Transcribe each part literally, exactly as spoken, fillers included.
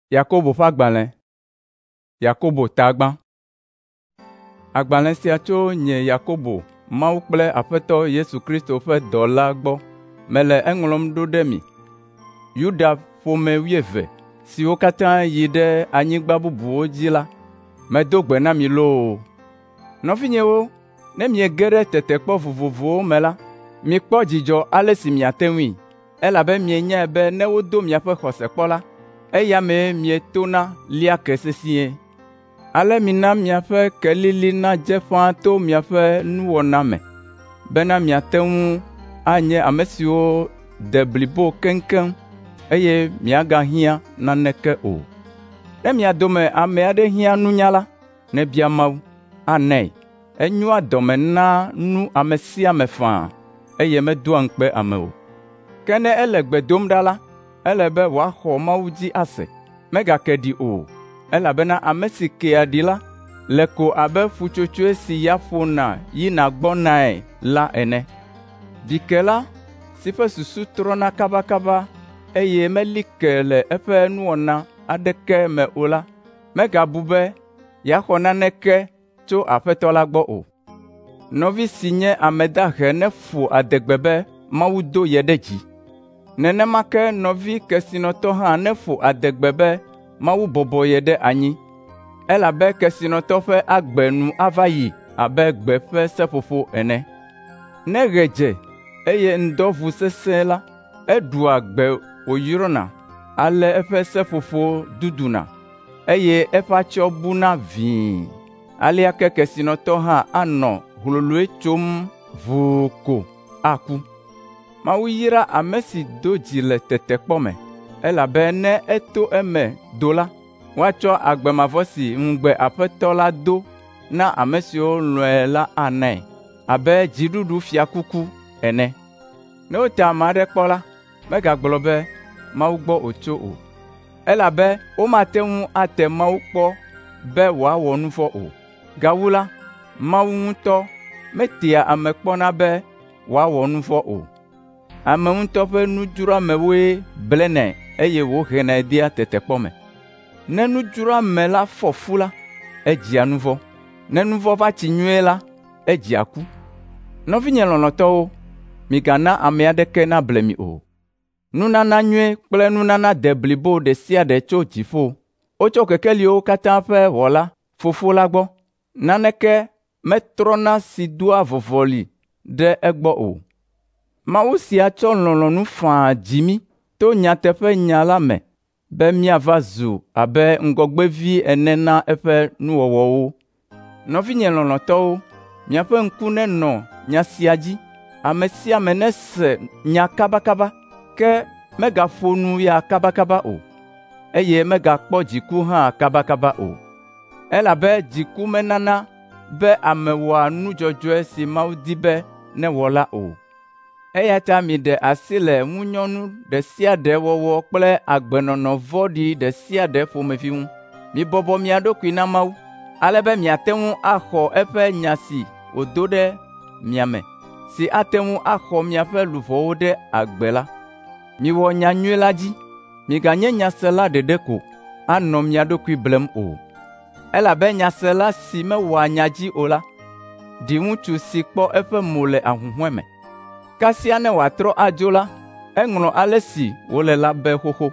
Yakobo ƒe agbalẽ. Yakobo tagba. Agbalẽ sia tso nye Yakobo, Mawu kple Aƒetɔ Yesu Kristo ƒe dɔla gbɔ, mele eŋlɔm ɖo ɖe mi. Yuda ƒome wuieve siwo katã yi ɖe anyigba bubuwo dzi la, medo gbe na mi loo. Nɔvinyewo, ne miege ɖe tetekpɔ vovovowo me la, mikpɔ dzidzɔ ale si miate ŋui, elabe mienyae be ne wodo miaƒe xɔse kpɔ la, eya mee mietona lia ke sesĩe. Ale mina miaƒe kelili nadze ƒãa to miaƒe nuwɔna me, bena miate ŋu anye ame siwo de blibo keŋkeŋ, eye miagahiã naneke o. Ne mia dome ame aɖe hiã nunya la, nebia Mawu, anae. Enyoa dɔme naa nu ame sia ame faa, eye medoa ŋukpe ame o. Ke ne ele gbe dom ɖa la, ele be wòaxɔ Mawu dzi ase, megake ɖi o, elabena ame si kea ɖi la, le ko abe ƒutsotsoe si ya ƒona yina gbɔnae la ene. Ɖikela si ƒe susu trɔna kabakaba, eye meli ke le eƒe nuwɔna aɖeke me o la, megabu be yeaxɔ naneke tso Aƒetɔ la gbɔ o. Nɔvi si nye ame dahe neƒo adegbe be Mawu do ye ɖe dzi. Nenema ke nɔvi kesinɔtɔ hã neƒo adegbe be Mawu bɔbɔ ye ɖe anyi, elabe kesinɔtɔ ƒe agbe nu ava yi abe gbe ƒe seƒoƒo ene. Ne ɣe dze, eye ŋdɔ vu sesẽ la, eɖua gbe wòyrɔna, ale eƒe seƒoƒo duduna, eye eƒe atsyɔ̃ buna vĩi. Alea ke kesinɔtɔ hã anɔ hloloe tsom vuu ko aku. Mawu yra ame si do dzi le tetekpɔ me, elabe ne eto eme do la, woatsɔ agbemavɔ si ŋugbe Aƒetɔ la do na ame siwo lɔ̃e la anae, abe dziɖuɖu fiakuku ene. Ne wote ame aɖe kpɔ la, megagblɔ be Mawu gbɔ wòtso o, elabe womate ŋu ate Mawu kpɔ be wòawɔ nu vɔ̃ o. Gawu la, Mawu ŋutɔ metea ame kpɔna be wòawɔ nu vɔ̃ o. Ame ŋutɔ ƒe nudzroamewoe blenɛ eye wòhenɛ dia tetekpɔ me. Ne nudzroame la fɔ fu la, edzia nu vɔ̃. Ne nu vɔ̃ va tsi nyuie la, edzia ku. Nɔvinye lɔlɔ̃tɔwo, migana ame aɖeke nable mi o. Nunana nyuie kple nunana de blibo ɖe sia ɖe tso dziƒo. Wotsɔ kekeliwo katã ƒe Wɔla, Fofo la gbɔ. Naneke metrɔna si doa vɔvɔli ɖe egbɔ o. Mawu sia tsɔ lɔlɔ̃nu faa dzi mí to nyateƒenya la me, be míava zu abe ŋgɔgbevi ene na eƒe nuwɔwɔwo. Nɔvinye lɔlɔ̃tɔwo, miaƒe ŋku nenɔ nya sia dzi. Ame sia ame nese nya kabakaba, ke megaƒo nu ya kabakaba o, eye megakpɔ dziku hã kabakaba o. Elabe dziku menana be ame wɔa nu dzɔdzɔe si Mawu di be newɔ la o. Eya ta miɖe asi le ŋunyɔnu ɖe sia ɖe wɔwɔ kple agbenɔnɔ vɔ̃ɖi ɖe sia ɖe ƒomevi ŋu. Mibɔbɔ mia ɖokui na Mawu, ale be miate ŋu axɔ eƒe nya si wòdo ɖe mia me, si ate ŋu axɔ miaƒe luʋɔwo ɖe agbe la. Miwɔ nyanyui la dzi, miganye nyasela ɖeɖe ko, anɔ mia ɖokui blem o. Elabe nyasela si mewɔa nya dzi o la, ɖi ŋutsu si kpɔ eƒe mo le ahuhɔ̃e me. Kasia ne wòatrɔ adzo la, eŋlɔ ale si wòle la be xoxo.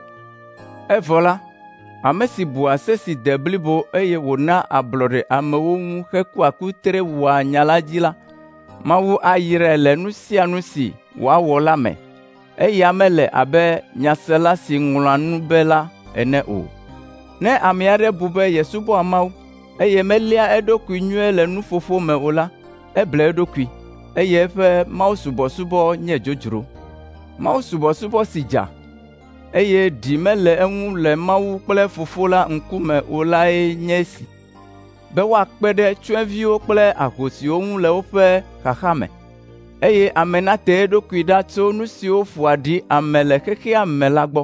Evɔ la, ame si bua se si de blibo eye wòna ablɔɖe amewo ŋu heku aku tre wɔa nya la dzi la, Mawu ayrae le nu sia nu si wòawɔ la me. Eya mele abe nyasela si ŋlɔa nu be la ene o. Ne ame aɖe bu be yesubɔa Mawu, eye melia eɖokui nyuie le nuƒoƒo me o la, eble eɖokui, eye eƒe mawusubɔsubɔ nye dzodzro. Mawusubɔsubɔ si dza, eye ɖi mele eŋu le Mawu kple Fofo la ŋkume o lae nye esi, be woakpe ɖe tsyɔ̃eviwo kple ahosiwo ŋu le woƒe xaxa me, eye ame nate eɖokui ɖa tso nu siwo ƒoa ɖi ame le xexea me la gbɔ.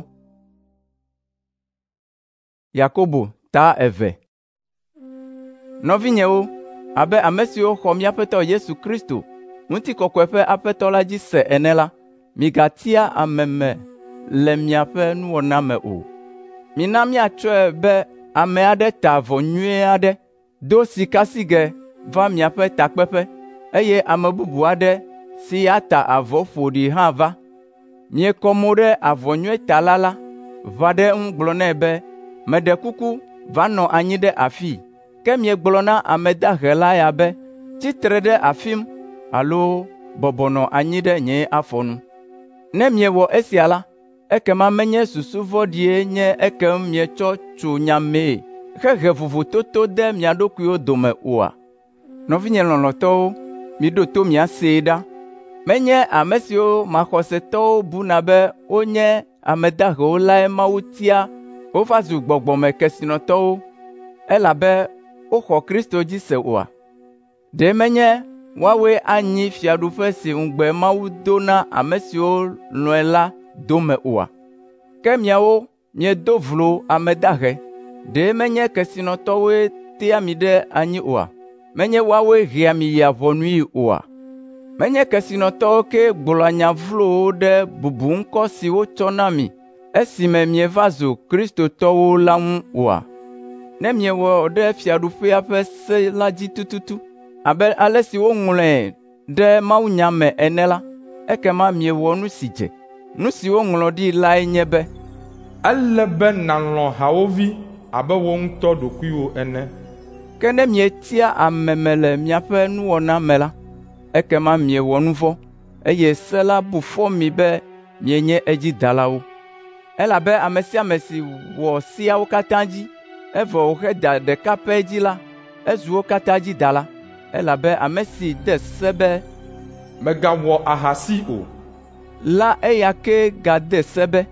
Yakobo ta eve. Nɔvinyewo, abe ame siwo xɔ míaƒe Aƒetɔ Yesu Kristo, ŋutikɔkɔe ƒe Aƒetɔ la dzi se ene la, migatia ame me le miaƒe nuwɔna me o. mina miatsɔe be ame aɖe ta avɔ nyui aɖe, do sikasigɛ va miaƒe takpeƒe, eye ame bubu aɖe si ata avɔ ƒoɖi hã va. Miekɔ mo ɖe avɔ nyui ta la la, va ɖe ŋu gblɔ nɛ be, meɖe kuku va nɔ anyi ɖe afii. Ke miegblɔ na ame dahe la ya be, tsitre ɖe afim alo bɔbɔnɔ anyi ɖe nye afɔ nu. Ne miewɔ esia la, ekema menye susu vɔ̃ɖie nye ekem mietsɔ tso nya mee hehe vovototo de mia ɖokuiwo dome oa? Nɔvinye lɔlɔ̃tɔwo, miɖo to miasee ɖa. Menye ame siwo maxɔsetɔwo buna be wonye ame dahewo lae Mawu tia wova zu gbɔgbɔme kesinɔtɔwo, elabe woxɔ Kristo dzi se oa? Ɖe menye woawoe anyi fiaɖuƒe si ŋugbe Mawu do na ame siwo lɔ̃e la dome oa? Ke miawo miedo vlo ame dahe. Ɖe menye kesinɔtɔwoe tea mi ɖe anyi oa? Menye woawoe hea mi yia ʋɔnui oa? Menye kesinɔtɔwo ke gblɔa nya vlowo ɖe bubu ŋkɔ si wotsɔ na mi esime mieva zu kristotɔwo la ŋu oa? Ne miewɔ ɖe fiaɖuƒea ƒe se la dzi tututu, abe ale si woŋlɔe ɖe mawunya me ene la, ekema miewɔ nu si dze. Nu si woŋlɔ ɖi lae nye be, ele be nàlɔ̃ hawòvi abe wò ŋutɔ ɖokuiwò ene. Ke ne mietia ame me le miaƒe nuwɔna me la, ekema miewɔ nu vɔ̃, eye se la bu fɔ mi be mienye edzidalawo. Elabe ame sia ame si wɔ siawo katã dzi, evɔ wòxe da ɖeka pɛ dzi la, ezu wo katã dzi dala. Elabe ame si de se be mègawɔ ahasi o la eya ke gade se be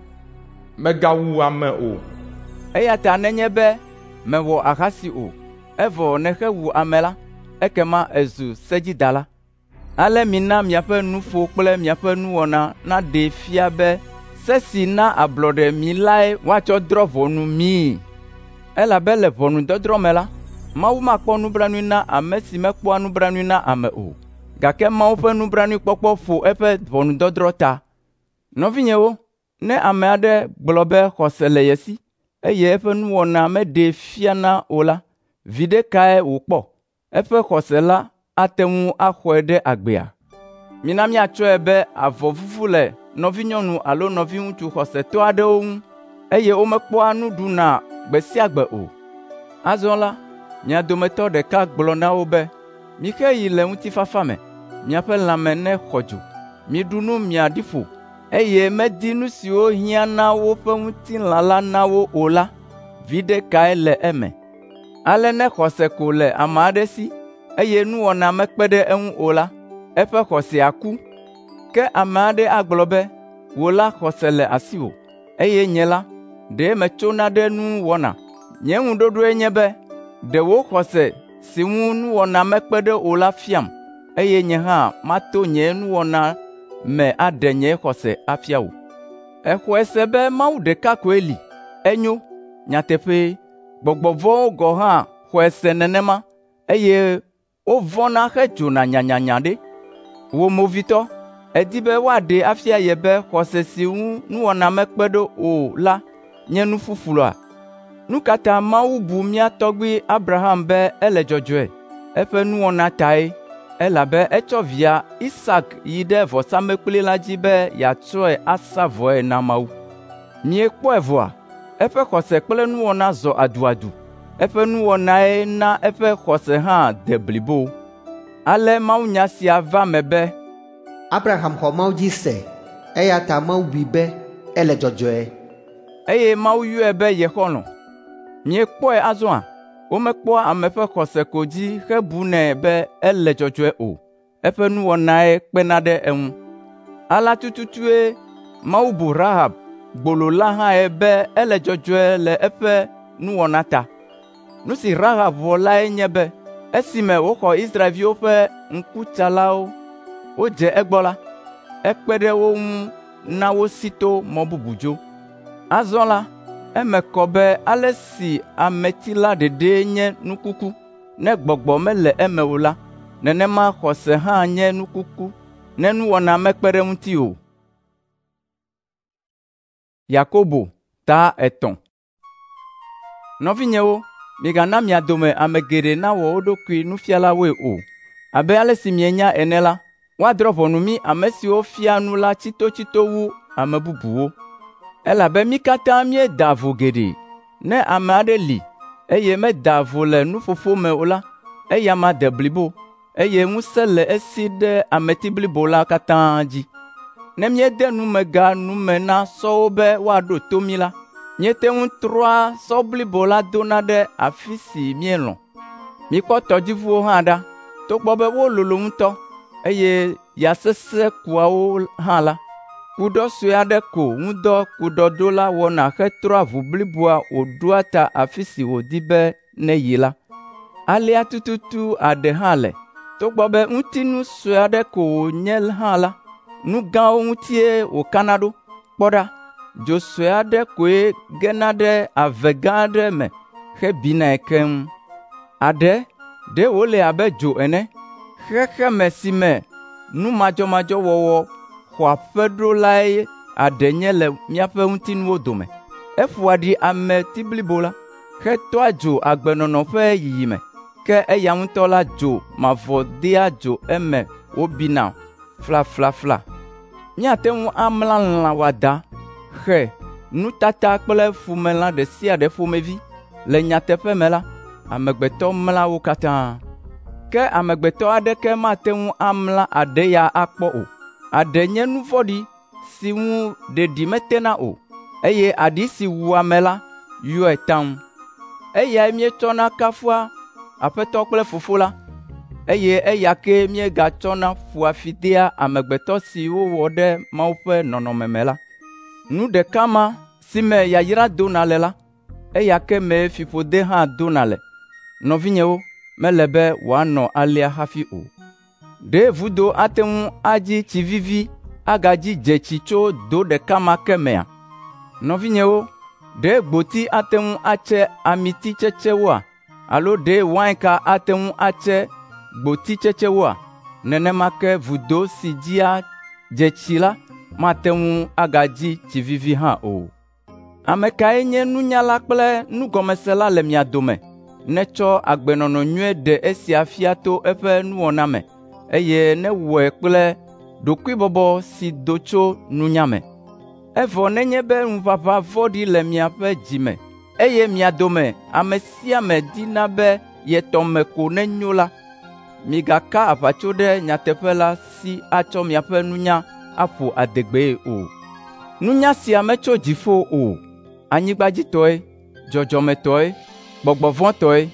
mègawu ame o. Eya ta nenye be mèwɔ ahasi o, evɔ nexe wu ame la, ekema ezu sedzidala. Ale mina miaƒe nuƒo kple miaƒe nuwɔna naɖe fia be se si na ablɔɖe mi lae woatsɔ drɔ̃ ʋɔnu mii. Elabe le ʋɔnudɔdrɔ̃ me la, Mawu makpɔ nublanui na ame si mekpɔa nublanui na ame o, gake Mawu ƒe nubranuikpɔkpɔ ƒo eƒe ʋɔnudɔdrɔ̃ ta. Nɔvinyewo, ne ame aɖe gblɔ be xɔse le ye si, eye eƒe nuwɔna meɖe fiana o la, viɖe kae wòkpɔ? Eƒe xɔse la ate ŋu axɔe ɖe agbea? Mina miatsɔe be avɔ vuvu le nɔvinyɔnu alo nɔviŋutsu xɔsetɔ aɖewo ŋu, eye womekpɔa nu ɖuna gbe sia gbe o. Azɔ la, mia dometɔ ɖeka gblɔ na wo be, mixe yi le ŋutifafa me, miaƒe lãme ne xɔ dzo, miɖu nu miaɖi ƒo, eye medi nu siwo hiã na woƒe ŋutilã la na wo o la, viɖe kae le eme? Ale ne xɔse ko le ame aɖe si, eye nuwɔna mekpe ɖe eŋu o la, eƒe xɔse aku. Ke ame aɖe agblɔ be, wò la xɔse le asiwò, eye nye la, ɖe metsona ɖe nu wɔna. Nye ŋuɖoɖoe nye be, ɖe wò xɔse si ŋu nuwɔna mekpe ɖe o la fiam, eye nye hã mato nye nuwɔna me aɖe nye xɔse afia wò. Exɔe se be Mawu ɖeka koe li, enyo, nyateƒee. Gbɔgbɔ vɔ̃wo gɔ̃ hã xɔe se nenema, eye wovɔ̃na hedzona nyanyanya ɖe. Wò movitɔ, èdi be woaɖe afia ye be xɔse si ŋu nuwɔna mekpe ɖe o la nye nu ƒuƒlua? Nu ka ta Mawu bu mía tɔgbui Abraham be ele dzɔdzɔe? Eƒe nuwɔna tae, elabe etsɔ via Isak yi ɖe vɔsamlekpui la dzi be yeatsɔe asa vɔe na Mawu. Miekpɔe vɔa? Eƒe xɔse kple nuwɔna zɔ aduadu. Eƒe nuwɔnae na eƒe xɔse hã de blibo. Ale mawunya sia va me be Abraham xɔ Mawu dzi se, eya ta Mawu bui be ele dzɔdzɔe. Eye Mawu yɔe be ye xɔlɔ̃. Miekpɔe azɔa? Womekpɔa ame ƒe xɔse ko dzi hebunɛ be ele dzɔdzɔe o. Eƒe nuwɔnae kpena ɖe eŋu. Ala tututue Mawu bu Rahab, gbolo la hãe be ele dzɔdzɔe le eƒe nuwɔna ta. Nu si Rahab wɔ lae nye be, esime woxɔ Israelviwo ƒe ŋkutsalawo wodze egbɔ la, ekpe ɖe wo ŋu na wosi to mɔ bubu dzo. Azɔ la, eme kɔ be ale si ametila ɖeɖe nye nukuku, ne gbɔgbɔ mele eme o la, nenema xɔse hã nye nukuku, ne nuwɔna mekpe ɖe ŋuti o. Yakobo ta etɔ̃. Nɔvinyewo, migana mia dome ame geɖe nawɔ wo ɖokui nufialawoe o. Abe ale si mienya ene la, woadrɔ̃ ʋɔnu mí ame siwo fia nu la tsitotsito wu ame bubuwo. Elabe mí katã míeda vo geɖe. Ne ame aɖe li, eye meda vo le nuƒoƒo me o la, eya ma de blibo, eye ŋusẽ le esi ɖe ameti blibo la katã dzi. Ne míede numega nume na sɔwo be woaɖo to mí la, míete ŋu trɔa sɔ blibo la dona ɖe afi si míelɔ̃. Mikpɔ tɔdziʋuwo hã ɖa, togbɔ be wololo ŋutɔ, eye ya sesẽ kuawo hã la, kudɔ sue aɖe ko ŋudɔ kudɔdola wɔna hetrɔa ʋu bliboa wòɖoa ta afi si wòdi be neyi la. Alea tututu aɖe hã le, togbɔ be ŋutinu sue aɖe ko wònye hã la, nu gãwo ŋutie wòkana ɖo. Kpɔ ɖa, dzo sue aɖe koe gena ɖe ave gã aɖe me hebinae keŋ. Aɖe, ɖe wòle abe dzo ene, xexeme si me nu madzɔmadzɔ wɔwɔ xɔ aƒe ɖo lae aɖe nye le míaƒe ŋutinuwo dome. Eƒoa ɖi ame ti blibo la, hetɔa dzo agbenɔnɔ ƒe yiyime, ke eya ŋutɔ la dzo mavɔ dea dzo eme wòbina flaflafla. Míate ŋu amla lã wɔada, xe, nutata kple fumelã ɖe sia ɖe ƒomevi. Le nyateƒe me la, amegbetɔ mla wo katã. Ke amegbetɔ aɖeke mate ŋu amla aɖe ya akpɔ o. Aɖe nye nu vɔ̃ɖi si ŋu ɖeɖi metena o, eye aɖi si wu ame la yɔe taŋ. Eyae míetsɔna kafua Aƒetɔ kple Fofo la, eye eya ke míegatsɔna ƒoa fi dea amegbetɔ si wowɔ ɖe Mawu ƒe nɔnɔme me la. Nu ɖeka ma si me yayra dona le la, eya ke me fiƒode hã dona le. Nɔvinyewo, mele be wòanɔ alea hafi o. Ɖe vudo ate ŋu adzi tsi vivi agadzi dze tsi tso do ɖeka ma ke mea? Nɔvinyewo, ɖe gboti ate ŋu atse amiti tsetsewoa? Alo ɖe wainka ate ŋu atse gboti tsetsewoa? Nenema ke vudo si dzia dze tsi la mate ŋu agadzi tsi vivi hã o. Ame kae nye nunyala kple nugɔmesela le mia dome, netsɔ agbenɔnɔ nyuie ɖe esia fia to eƒe nuwɔna me, eye newɔe kple ɖokuibɔbɔ si do tso nunya me. Evɔ nenye be ŋuʋaʋã vɔ̃ɖi le miaƒe dzi me, eye mia dome ame sia ame dina be ye tɔ me ko nenyo la, migaka aʋatso ɖe nyateƒe la si atsɔ miaƒe nunya aƒo adegbee o. Nunya sia metso dziƒo o, anyigbadzitɔe, dzɔdzɔmetɔe, gbɔgbɔvɔ̃tɔe,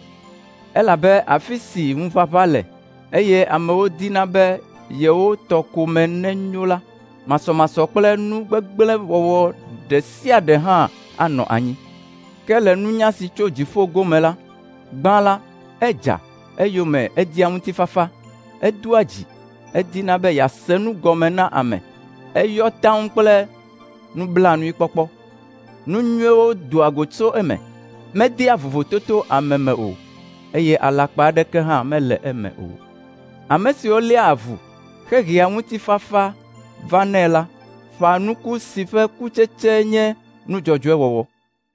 elabe afi si ŋuʋaʋã le, eye amewo dina be yewo tɔ ko me nenyo la, masɔmasɔ kple nu gbegblẽ wɔwɔ ɖe sia ɖe hã anɔ anyi. Ke le nunya si tso dziƒo gome la, gbã la, edza, eyome edia ŋutifafa, edoa dzi, edina be yease nu gɔme na ame, eyɔ taŋ kple nublanuikpɔkpɔ. Nu nyuiwo doa go tso eme, medea vovototo ame me o, eye alakpa aɖeke hã mele eme o. Ame siwo léa avu, hehea ŋutifafa vanɛ la, ƒã nuku si ƒe kutsetse nye nudzɔdzɔe wɔwɔ.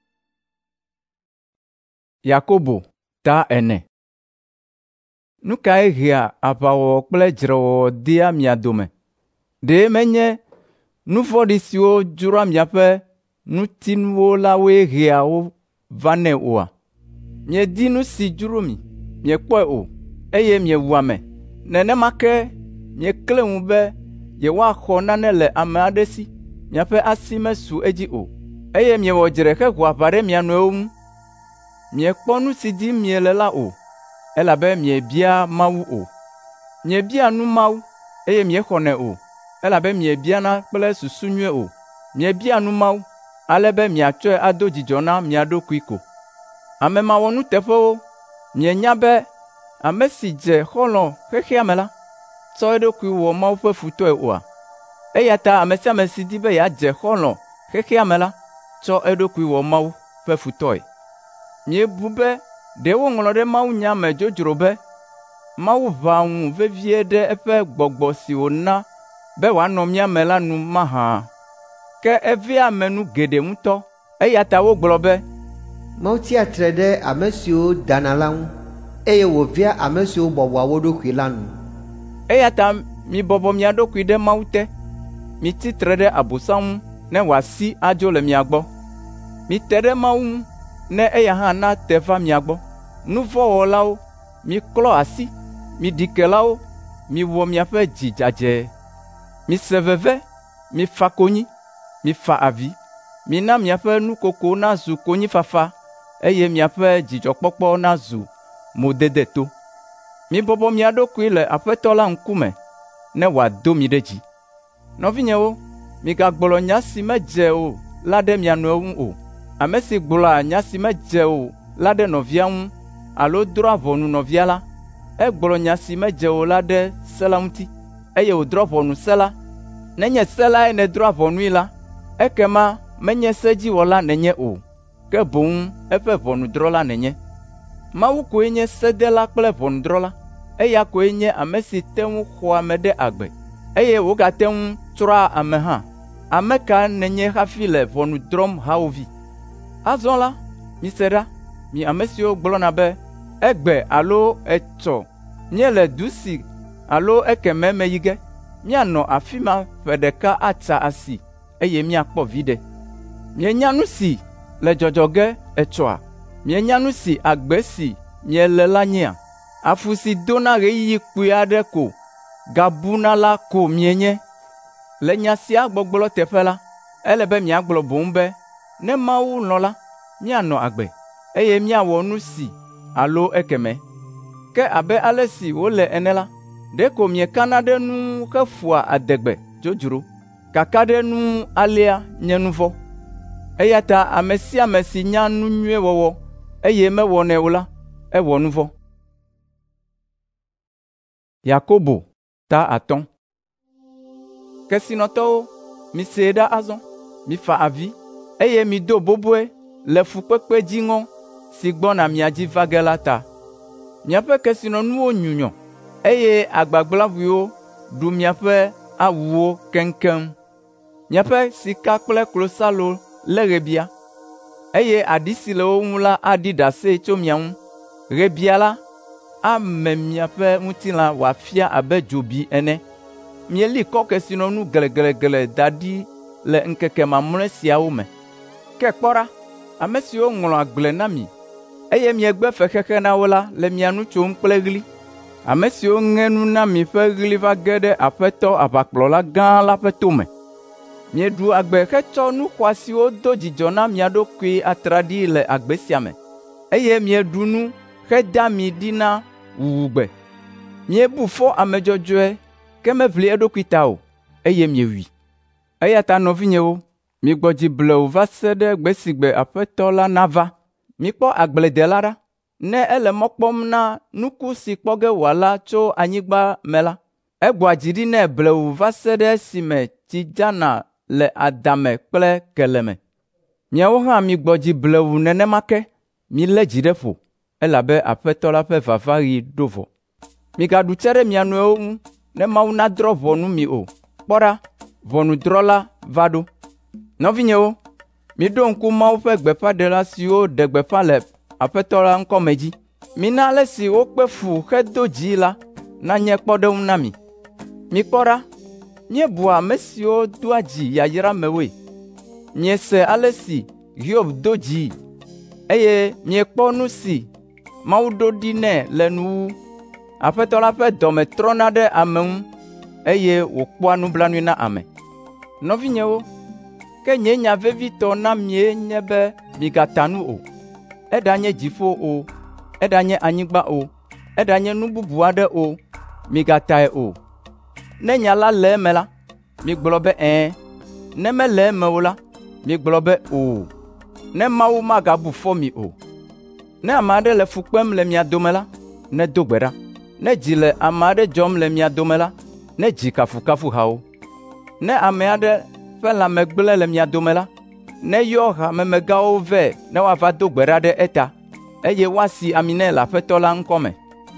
Yakobo ta ene. Nu kae hea aʋawɔwɔ kple dzrewɔwɔ dea mia dome? Ɖe menye nu vɔ̃ɖi siwo dzroa miaƒe nutinuwo la woe hea wo vanɛ oa? Miedi nu si dzro mi, miekpɔe o, eye miewu ame. Nenema ke miekle ŋu be yewoaxɔ nane le ame aɖe si, miaƒe asi mesu edzi o, eye miewɔ dzre heho aʋa ɖe mia nɔewo ŋu. Miekpɔ nu si dim miele la o, elabe miebia Mawu o. Miebia nu Mawu, eye miexɔnɛ o, elabe miebiana kple susu nyuie o. Miebia nu Mawu, ale be miatsɔe ado dzidzɔ na mia ɖokui ko. Ame mawɔ nuteƒewo, mienya be ame si dze xɔlɔ̃ xexea me la, tsɔ eɖokui wɔ Mawu ƒe futɔe oa? Eya ta ame sia ame si di be yeadze xɔlɔ̃ xexea me la, tsɔ eɖokui wɔ Mawu ƒe futɔe. Miebu be ɖe woŋlɔ ɖe mawunya me dzodzro be Mawu ʋãa ŋu vevie ɖe eƒe gbɔgbɔ si wòna be wòanɔ mía me la nu mahã. Ke evea ame nu geɖe ŋutɔ, eya ta wogblɔ be Mawu tia tre ɖe ame siwo dana la ŋu, eye wòvia ame siwo bɔbɔa wo ɖokui la nu. Eya ta mibɔbɔ mia ɖokui ɖe Mawu te. Miti tre ɖe Abosam ŋu ne wòasi adzo le mia gbɔ. Mite ɖe Mawu ŋu ne eya hã nate va mia gbɔ. Nu vɔ̃ wɔlawo, miklɔ asi. Miɖikelawo, miwɔ miaƒe dzi dzadze. Mise veve, mifa konyi, mifa avi. Mina miaƒe nukoko nazu konyifafa, eye miaƒe dzidzɔkpɔkpɔ nazu modede to. Mibɔbɔ mia ɖokui le Aƒetɔ la ŋkume ne wòado mi ɖe dzi. Nɔvinyewo, migagblɔ nya si medze o la ɖe mia nɔewo ŋu o. Ame si gblɔa nya si medze o la ɖe nɔvia ŋu alo drɔ̃a ʋɔnu nɔvia la, egblɔ nya si medze o la ɖe se la ŋuti, eye wòdrɔ̃ ʋɔnu se la. Nenye se lae nèdrɔ̃a ʋɔnui la, ekema menye sedziwɔla nenye o, ke boŋ eƒe ʋɔnudrɔ̃la nenye. Mawu koe nye sedela kple ʋɔnudrɔ̃la. Eya koe nye ame si te ŋu xɔa ame ɖe agbe, eye wògate ŋu tsrɔ̃a ame hã. Ame ka nenye hafi le ʋɔnu drɔ̃m hawòvi? Azɔ la, mise ɖa, mi ame siwo gblɔna be egbe alo etsɔ míele du si alo ekeme me yi ge, míanɔ afi ma ƒe ɖeka atsa asi, eye míakpɔ viɖe. Mienya nu si le dzɔdzɔ ge etsɔa? Mienya nu si agbe si miele la nyea? Afu si dona ɣeyiɣi kpui aɖe ko gabuna la ko mienye. Le nya sia gbɔgblɔ teƒe la, ele be miagblɔ boŋ be ne Mawu lɔ̃ la, míanɔ agbe, eye míawɔ nu si alo ekeme. Ke abe ale si wole ene la, ɖeko miekana ɖe nu hefua adegbe dzodzro, kaka ɖe nu alea nye nu vɔ̃. Eya ta ame sia ame si nya nu nyuie wɔwɔ, eye mewɔnɛ o la, ewɔ nu vɔ̃. Yakobo ta atɔ̃. Kesinɔtɔwo, misee ɖa azɔ, mifa avi, eye mido boboe le fukpekpe dziŋɔ si gbɔna mia dzi va ge la ta. Miaƒe kesinɔnuwo nyunyɔ, eye agbagblaʋuiwo ɖu miaƒe awuwo keŋkeŋ. Miaƒe sika kple klosalo lé ɣebia, eye aɖi si le wo ŋu la aɖi ɖase tso mia ŋu. Ɣebia la ame miaƒe ŋutilã wòafia abe dzobi ene. Mieli kɔ kesinɔnu gleglegle da ɖi le ŋkeke mamlɔe siawo me. Ke kpɔ ɖa, ame siwo ŋlɔ agble na mi, eye miegbe fexexe na wo la le mia nu tsom kple ɣli. Ame siwo ŋe nu na mi ƒe ɣli va ge ɖe Aƒetɔ aʋakplɔla gã la ƒe tome. Mieɖu agbe hetsɔ nu xɔasiwo do dzidzɔ na mia ɖokui atraɖii le agbe sia me, eye mieɖu nu heda mi ɖi na wuwugbe. Miebu fɔ ame dzɔdzɔe, ke meʋli eɖokui ta o, eye miewui. Eya ta nɔvinyewo, migbɔ dzi blewu va se ɖe gbe si gbe Aƒetɔ la nava. Mikpɔ agbledela ɖa. Ne ele mɔ kpɔm na nuku si kpɔ ge wòala tso anyigba me la, egbɔa dzi ɖi nɛ blewu va se ɖe esime tsi dzana le adame kple kele me. Miawo hã migbɔ dzi blewu nenema ke, milé dzi ɖe ƒo, elabe Aƒetɔ la ƒe vavaɣi ɖo vɔ. Migaɖu tse ɖe mia nɔewo ŋu, ne Mawu nadrɔ̃ ʋɔnu mi o. Kpɔ ɖa, ʋɔnudrɔ̃la va ɖo. Nɔvinyewo, miɖo ŋku Mawu ƒe gbeƒãɖela siwo ɖe gbeƒã le Aƒetɔ la ŋkɔme dzi. Mina ale si wokpe fu hedo dzii la nanye kpɔɖeŋu na mi. Mikpɔ ɖa, míebua ame siwo doa dzi yayra mewoe. Miese ale si Hiob do dzii, eye miekpɔ nu si Mawu ɖo ɖi nɛ le nuwu. Aƒetɔ la ƒe dɔ me trɔna ɖe ame ŋu, eye wòkpɔa nublanui na ame. Nɔvinyewo, ke nye nya vevitɔ na mie nye be migata nu o. Eɖanye dziƒo o, eɖanye anyigba o, eɖanye nu bubu aɖe o, migatae o. Ne nya la le eme la, migblɔ be ɛ̃, ne mele eme o la, migblɔ be o. Ne Mawu magabu fɔ mi o. Ne ame aɖe le fu kpem le mia dome la, nedo gbe ɖa. Ne dzi le ame aɖe dzɔm le mia dome la, nedzi kafukafuhawo. Ne ame aɖe ƒe lãme gblẽ le mia dome la, neyɔ hamemegãwo vɛ ne woava do gbe ɖa ɖe eta, eye woasi ami nɛ le Aƒetɔ la ŋkɔ me.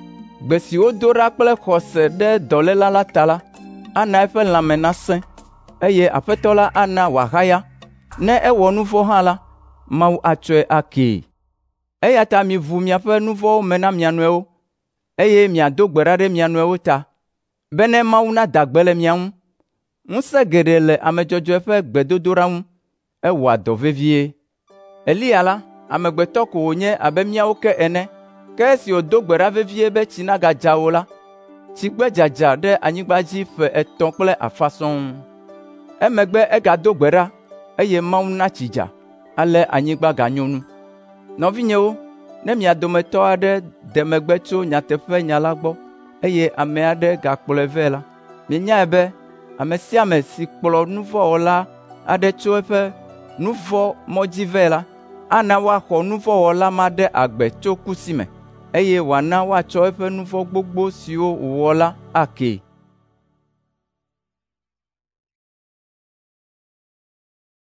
Gbe si wodo ɖa kple xɔse ɖe dɔléla la ta la, ana eƒe lãme nasẽ, eye Aƒetɔ la ana wòahaya. Ne ewɔ nu vɔ̃ hã la, Mawu atsɔe akee. Eya ta mivu miaƒe nu vɔ̃wo me na mia nɔewo, eye miado gbe ɖa ɖe mia nɔewo ta, bene Mawu nada gbe le mia ŋu. Ŋusẽ geɖe le ame dzɔdzɔe ƒe gbedodoɖa ŋu, ewɔa dɔ vevie. Eliya la, amegbetɔ ko wònye abe míawo ke ene, ke esi wòdo gbe ɖa vevie be tsi nagadza o la, tsigbe dzadza ɖe anyigba dzi ƒe etɔ̃ kple afã sɔŋ. Emegbe egado gbe ɖa, eye Mawu na tsi dza, ale anyigba ganyo nu. Nɔvinyewo, ne mia dometɔ aɖe de megbe tso nyateƒenya la gbɔ, eye ame aɖe gakplɔe vɛ la, mienyae be ame sia ame si kplɔ nu vɔ̃ wɔla aɖe tso eƒe nu vɔ̃ mɔ dzi vɛ la, ana woaxɔ nu vɔ̃ wɔla ma ɖe agbe tso kusi me, eye wòana woatsɔ eƒe nu vɔ̃ gbogbo siwo wòwɔ la akee.